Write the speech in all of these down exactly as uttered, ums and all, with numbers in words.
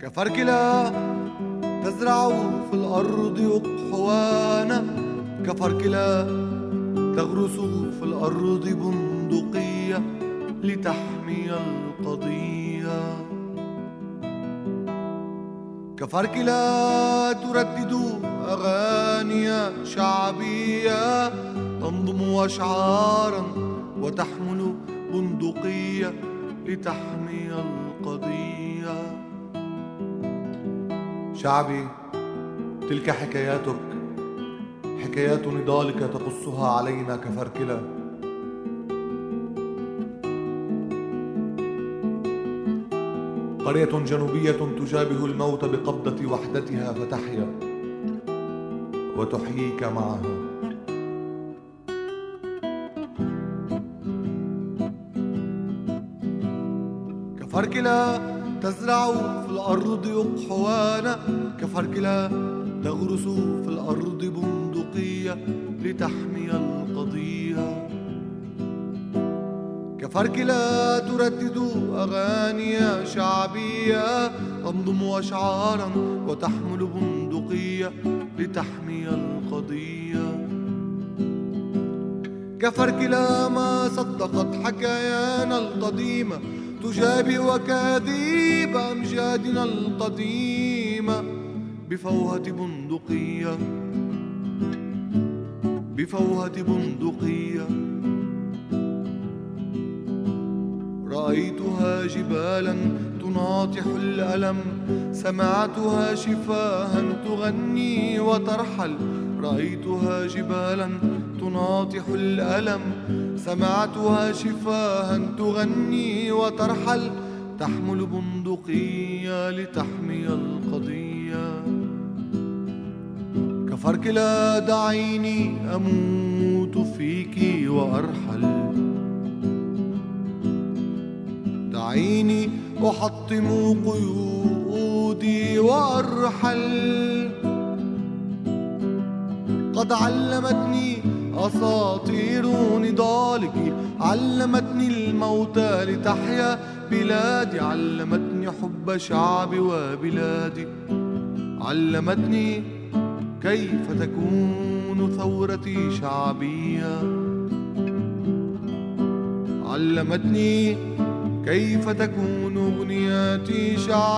كفركلة تزرع في الأرض أقحوانا، كفركلة تغرس في الأرض بندقية لتحمي القضية، كفركلة تردد أغاني شعبية تنظم أشعارا وتحمل بندقية لتحمي القضية. شعبي، تلك حكاياتك، حكايات نضالك تقصها علينا كفركلة. قرية جنوبية تجابه الموت بقبضة وحدتها فتحيا وتحييك معها. كفركلة تزرع في الأرض أقحوانا، كفركلة تغرس في الأرض بندقية لتحمي القضية، كفركلة تردد أغاني شعبية تنظم أشعارا وتحمل بندقية لتحمي القضية. كفركلة ما صدقت حكايانا القديمة تجابه أكاذيب أمجادنا القديمة بفوهة بندقية، بفوهة بندقية. رأيتها جبالا تناطح الألم، سمعتها شفاها تغني وترحل. رأيتها جبالا تناطح الألم، سمعتها شفاها تغني وترحل، تحمل بندقية لتحمي القضية. كفركلة دعيني أموت فيك وأرحل، دعيني أحطم قيودي وأرحل. قد علمتني أساطير نضالك، علمتني الموت لتحيا بلادي، علمتني حب شعبي وبلادي، علمتني كيف تكون ثورتي شعبية، علمتني كيف تكون أغنياتي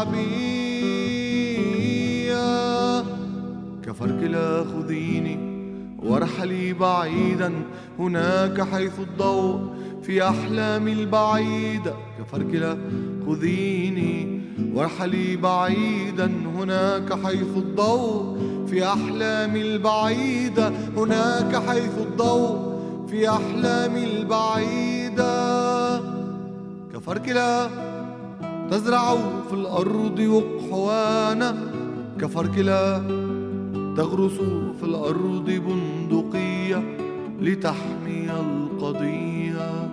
شعبية. كفركلة خذيني وارحلي بعيدا هناك حيث الضوء في أحلامي البعيدة. كفركلة خذيني وارحلي بعيدا هناك حيث الضوء في أحلامي البعيدة، هناك حيث الضوء في أحلامي البعيدة. كفركلة تزرع في الأرض أقحوانا، كفركلة تغرس في الأرض بندقية لتحمي القضية.